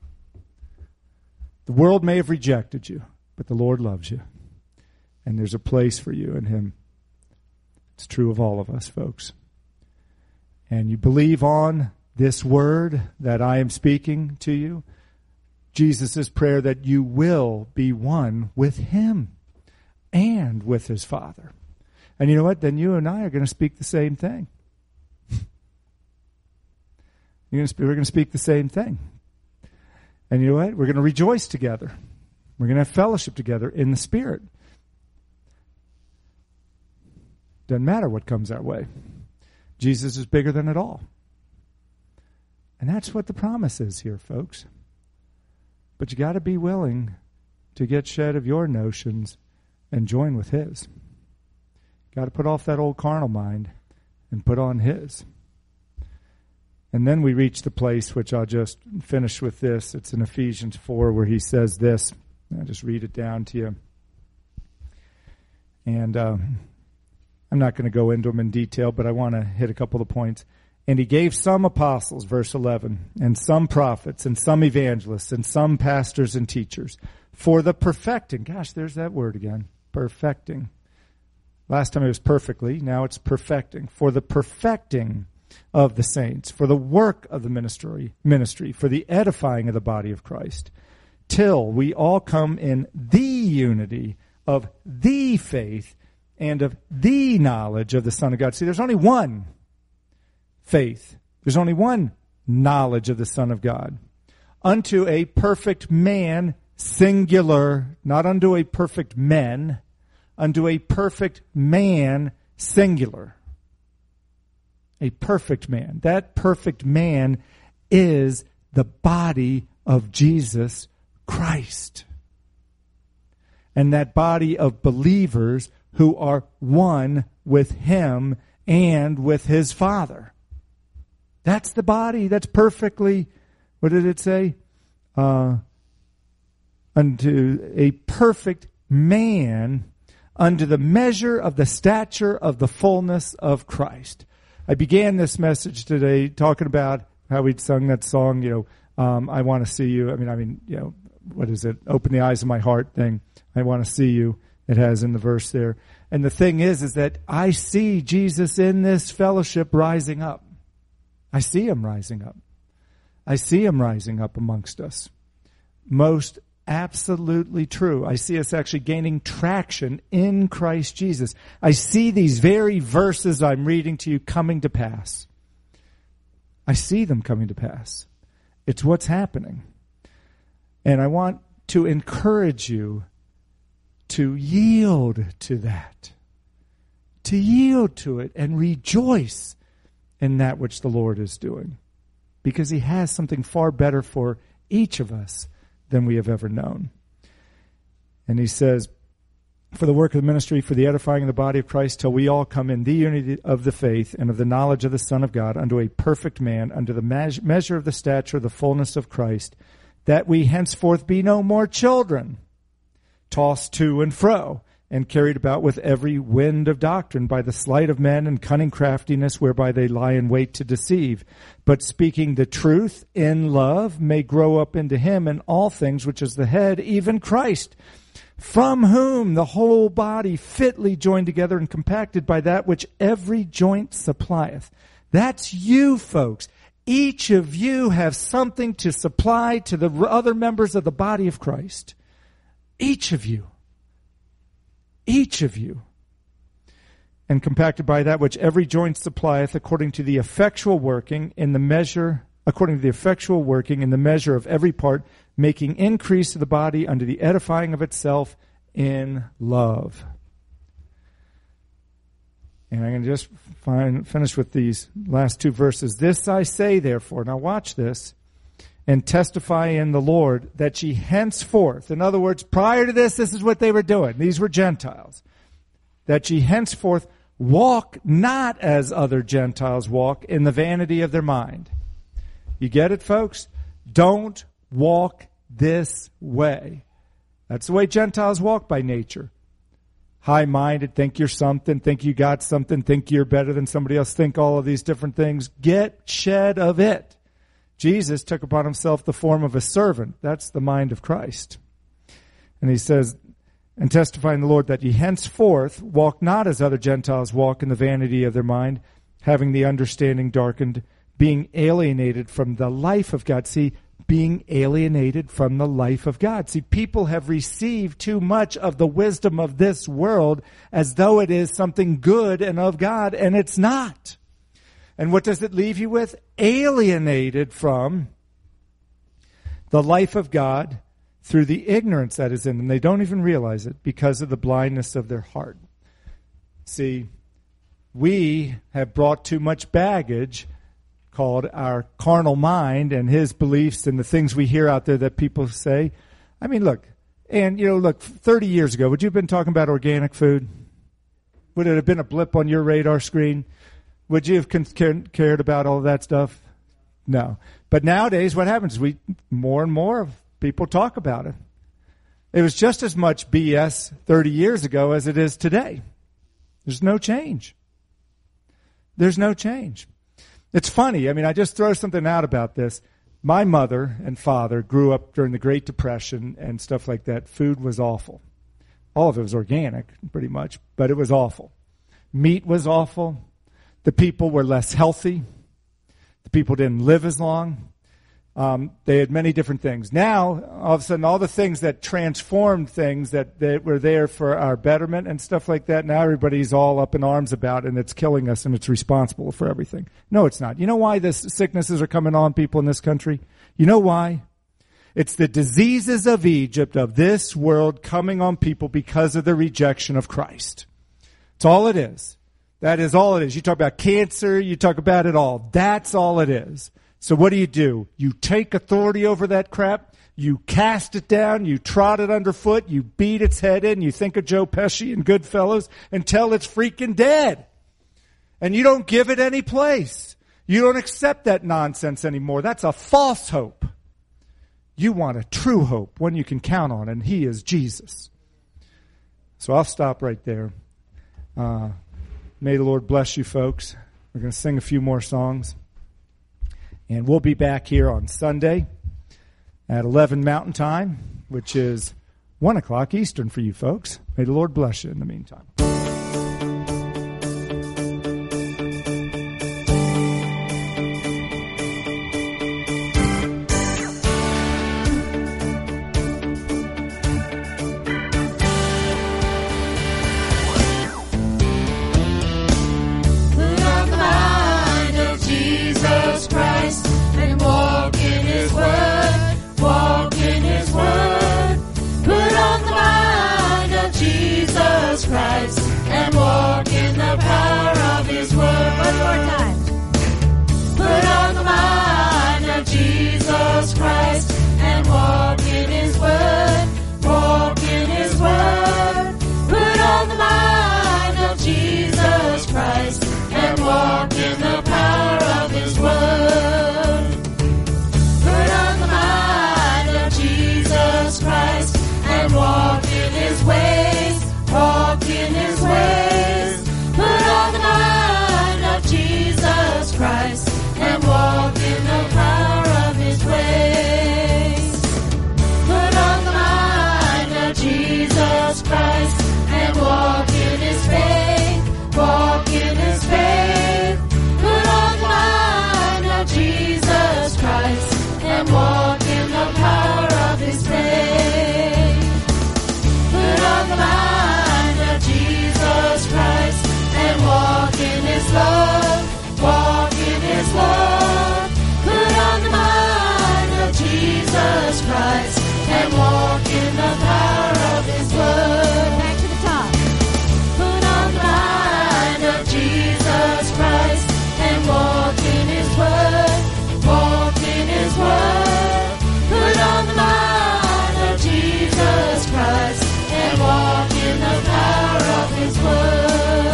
The world may have rejected you, but the Lord loves you. And there's a place for you in Him." It's true of all of us, folks. And you believe on this word that I am speaking to you, Jesus' prayer that you will be one with Him and with His Father. And you know what? Then you and I are going to speak the same thing. You're going to speak, we're going to speak the same thing. And you know what? We're going to rejoice together. We're going to have fellowship together in the Spirit. Doesn't matter what comes our way. Jesus is bigger than it all. And that's what the promise is here, folks. But you got to be willing to get shed of your notions and join with His. Got to put off that old carnal mind and put on His. And then we reach the place, which I'll just finish with this. It's in Ephesians four where he says this. I'll just read it down to you. And um, I'm not going to go into them in detail, but I want to hit a couple of points. And he gave some apostles, verse eleven, and some prophets, and some evangelists, and some pastors and teachers, for the perfecting. Gosh, there's that word again. Perfecting. Last time it was perfectly. Now it's perfecting. For the perfecting of the saints, for the work of the ministry, ministry, for the edifying of the body of Christ, till we all come in the unity of the faith and of the knowledge of the Son of God. See, there's only one faith. There's only one knowledge of the Son of God. Unto a perfect man, singular, not unto a perfect men, unto a perfect man, singular. A perfect man. That perfect man is the body of Jesus Christ. And that body of believers who are one with him and with his Father. That's the body. That's perfectly, what did it say? Uh, unto a perfect man, unto the measure of the stature of the fullness of Christ. I began this message today talking about how we'd sung that song, you know, um, I want to see you. I mean, I mean, you know, what is it? Open the eyes of my heart thing. I want to see you. It has in the verse there. And the thing is, is that I see Jesus in this fellowship rising up. I see him rising up. I see him rising up amongst us. Most absolutely true. I see us actually gaining traction in Christ Jesus. I see these very verses I'm reading to you coming to pass. I see them coming to pass. It's what's happening. And I want to encourage you to yield to that. To yield to it and rejoice in that which the Lord is doing. Because he has something far better for each of us than we have ever known. And he says, for the work of the ministry, for the edifying of the body of Christ, till we all come in the unity of the faith and of the knowledge of the Son of God, unto a perfect man, unto the me- measure of the stature of the fullness of Christ, that we henceforth be no more children, tossed to and fro, and carried about with every wind of doctrine by the sleight of men and cunning craftiness whereby they lie in wait to deceive. But speaking the truth in love may grow up into him in all things, which is the head, even Christ, from whom the whole body fitly joined together and compacted by that which every joint supplieth. That's you, folks. Each of you have something to supply to the other members of the body of Christ. Each of you. Each of you. And compacted by that which every joint supplieth, according to the effectual working in the measure, according to the effectual working in the measure of every part, making increase to the body unto the edifying of itself in love. And I'm going to just find, finish with these last two verses. This I say, therefore, now watch this, and testify in the Lord that ye henceforth, in other words, prior to this, this is what they were doing. These were Gentiles. That ye henceforth walk not as other Gentiles walk in the vanity of their mind. You get it, folks? Don't walk this way. That's the way Gentiles walk by nature. High-minded, think you're something, think you got something, think you're better than somebody else, think all of these different things. Get shed of it. Jesus took upon himself the form of a servant. That's the mind of Christ. And he says, and testifying the Lord that ye henceforth walk not as other Gentiles walk in the vanity of their mind, having the understanding darkened, being alienated from the life of God. See, being alienated from the life of God. See, people have received too much of the wisdom of this world as though it is something good and of God, and it's not. And what does it leave you with? Alienated from the life of God through the ignorance that is in them. They don't even realize it because of the blindness of their heart. See, we have brought too much baggage called our carnal mind and his beliefs and the things we hear out there that people say. I mean, look, and, you know, look, thirty years ago, would you have been talking about organic food? Would it have been a blip on your radar screen? Would you have cared about all of that stuff? No. But nowadays, what happens? We more and more of people talk about it. It was just as much B S thirty years ago as it is today. There's no change. There's no change. It's funny. I mean, I just throw something out about this. My mother and father grew up during the Great Depression and stuff like that. Food was awful. All of it was organic, pretty much, but it was awful. Meat was awful. The people were less healthy. The people didn't live as long. Um, they had many different things. Now, all of a sudden, all the things that transformed things that, that were there for our betterment and stuff like that, now everybody's all up in arms about it, and it's killing us, and it's responsible for everything. No, it's not. You know why this sicknesses are coming on people in this country? You know why? It's the diseases of Egypt, of this world, coming on people because of the rejection of Christ. It's all it is. That is all it is. You talk about cancer, you talk about it all. That's all it is. So what do you do? You take authority over that crap, you cast it down, you trot it underfoot, you beat its head in, you think of Joe Pesci and Goodfellas until it's freaking dead. And you don't give it any place. You don't accept that nonsense anymore. That's a false hope. You want a true hope, one you can count on, and he is Jesus. So I'll stop right there. Uh, may the Lord bless you folks. We're going to sing a few more songs. And we'll be back here on Sunday at eleven Mountain Time, which is one o'clock Eastern for you folks. May the Lord bless you in the meantime. Christ and walk in the power of his word. One more time. Put on the mind of Jesus Christ and walk in his word. Walk in his word. Put on the mind of Jesus Christ and walk in the power of his word. Put on the mind of Jesus Christ and walk in his ways. Walk in his ways. Put on the mind of Jesus Christ and walk in the power of his ways. Put on the mind of Jesus Christ and walk in his faith. Walk in his faith. Put on the mind of Jesus Christ and walk in the power of his faith. Put on the mind of Jesus Christ and walk in his love, walk in his love. Put on the mind of Jesus Christ and walk in the power of his word. Back to the top. Put on the mind of Jesus Christ and walk in his word, walk in his word. Put on the mind of Jesus Christ and walk in the power of his word.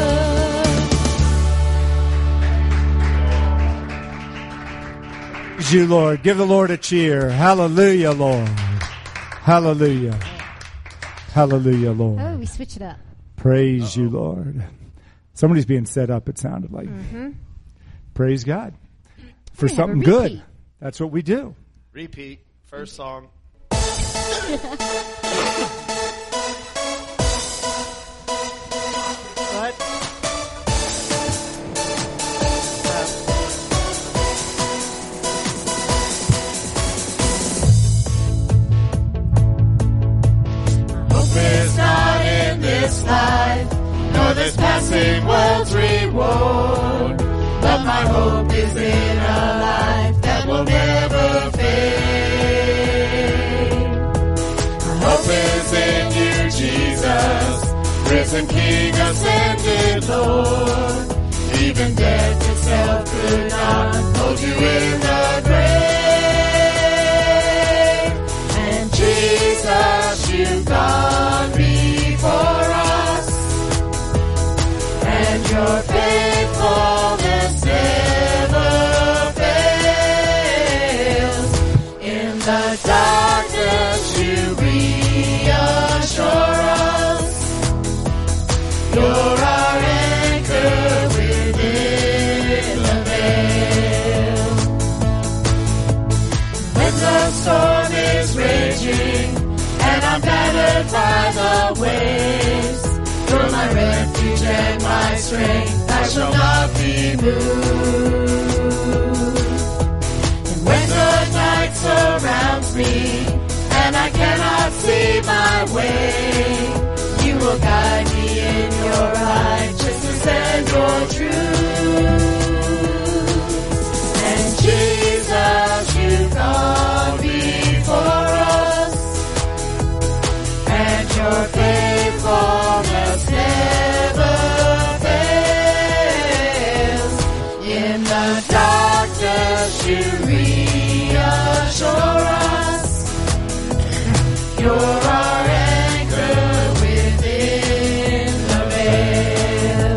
Praise you, Lord. Give the Lord a cheer. Hallelujah, Lord. Hallelujah. Hallelujah, Lord. Oh, we switch it up. Praise Uh-oh. you, Lord. Somebody's being set up, it sounded like. Mm-hmm. Praise God. For Yeah, something good. That's what we do. Repeat. First song. What? Hope is not in this life, nor this passing world's reward. But my hope is in a life that will never fade. My hope is in you, Jesus, risen King, ascended Lord. Even death itself could not hold you in the grave. And Jesus, you've gone before us, and your faithfulness never fails. waves. You're my refuge and my strength. I shall not be moved. And when the night surrounds me and I cannot see my way, you will guide me in your righteousness and your truth. And Jesus, you've gone before us, and your faithfulness never fails. In the darkness you reassure us. You're our anchor within the veil.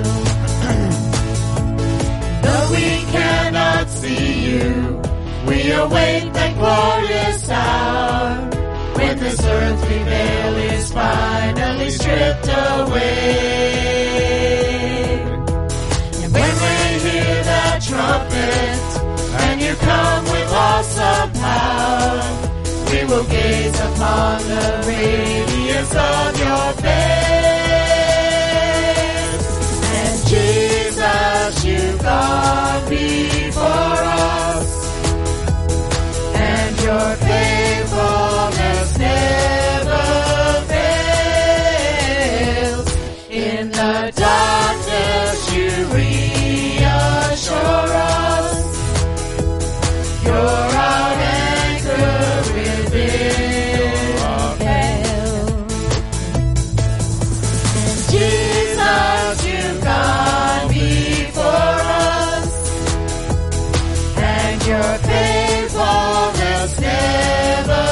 Though we cannot see you, we await that glorious hour when this earthly veil is finally stripped away. And when we hear that trumpet and you come with awesome power, we will gaze upon the radiance of your face. And Jesus, you've gone before us, and your faithfulness never fails. In the darkness you reassure us. You're our anchor within the veil. And Jesus, you've gone before us, and your faithfulness never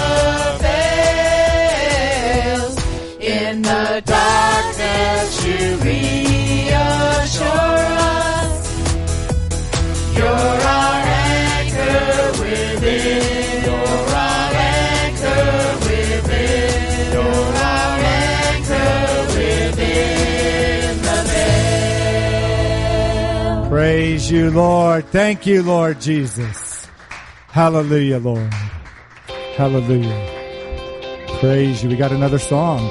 fails. In the darkness you reassure us. You're our anchor within. You're our anchor within. You're our anchor within the veil. Praise you, Lord. Thank you, Lord Jesus. Hallelujah, Lord. Hallelujah. Praise you. We got another song.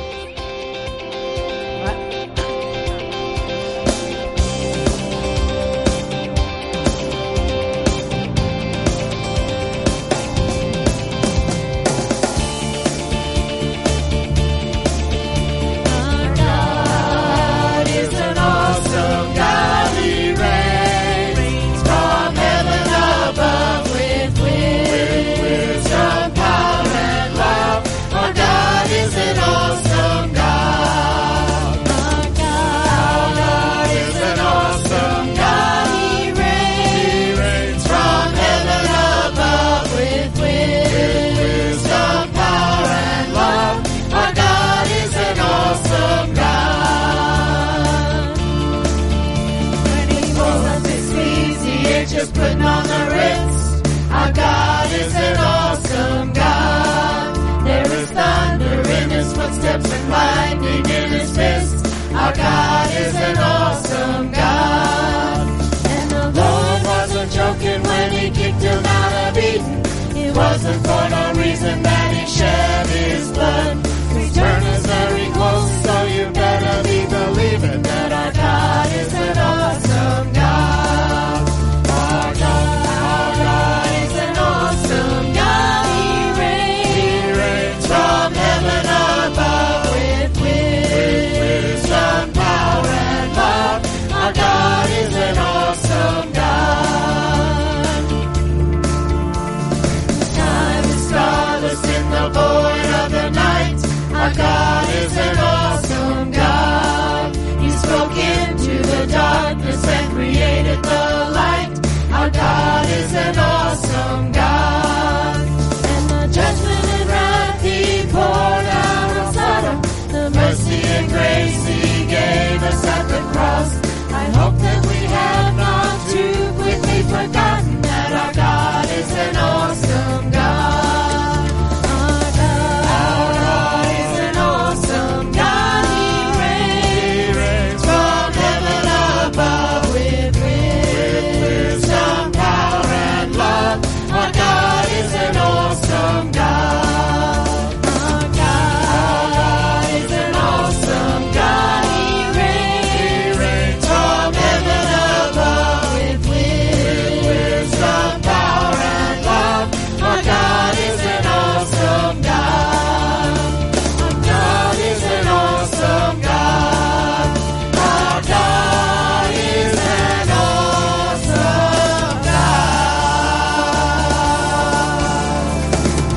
Footsteps and lightning in his fist. Our God is an awesome God. And the Lord wasn't joking when he kicked him out of Eden. It wasn't for no reason that he shed his blood. Return is very close, so you better be believing that our God is an awesome God. Our God, our God is an awesome God. He reigns, he reigns from heaven above with wisdom, power, and love.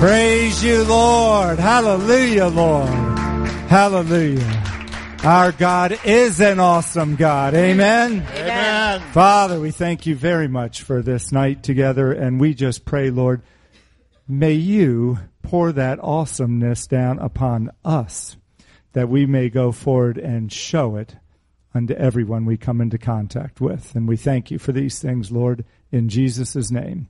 Praise you, Lord. Hallelujah, Lord. Hallelujah. Our God is an awesome God. Amen. Amen. Father, we thank you very much for this night together, and we just pray, Lord, may you pour that awesomeness down upon us, that we may go forward and show it unto everyone we come into contact with. And we thank you for these things, Lord, in Jesus' name.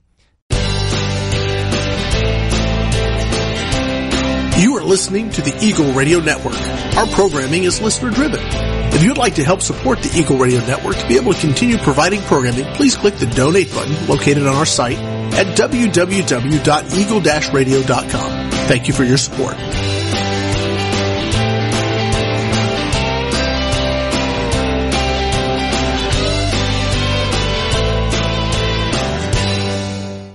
You are listening to the Eagle Radio Network. Our programming is listener-driven. If you would like to help support the Eagle Radio Network to be able to continue providing programming, please click the donate button located on our site at w w w dot eagle dash radio dot com. Thank you for your support.